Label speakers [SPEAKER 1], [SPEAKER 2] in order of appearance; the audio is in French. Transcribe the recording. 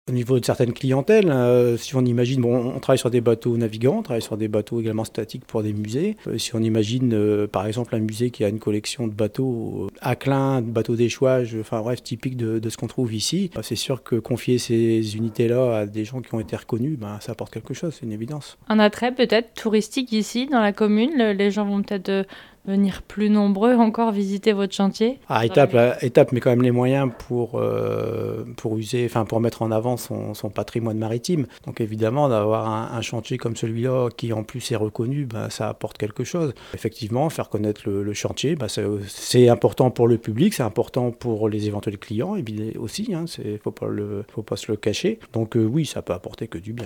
[SPEAKER 1] Au niveau de certaines clientèles, si on imagine, bon, on travaille sur des bateaux navigants, on travaille sur des bateaux également statiques pour des musées. Si on imagine, par exemple, un musée qui a une collection de bateaux à clin, de bateaux d'échouage, enfin bref, typique de ce qu'on trouve ici, c'est sûr que confier ces unités-là à des gens qui ont été reconnus, ça apporte quelque chose, c'est une évidence.
[SPEAKER 2] Un attrait peut-être touristique ici dans la commune, les gens vont peut-être venir plus nombreux encore visiter votre chantier.
[SPEAKER 1] Étape met quand même les moyens pour mettre en avant son patrimoine maritime. Donc évidemment, d'avoir un chantier comme celui-là, qui en plus est reconnu, ça apporte quelque chose. Effectivement, faire connaître le chantier, c'est important pour le public, c'est important pour les éventuels clients, et bien aussi, faut pas se le cacher. Donc oui, ça peut apporter que du bien.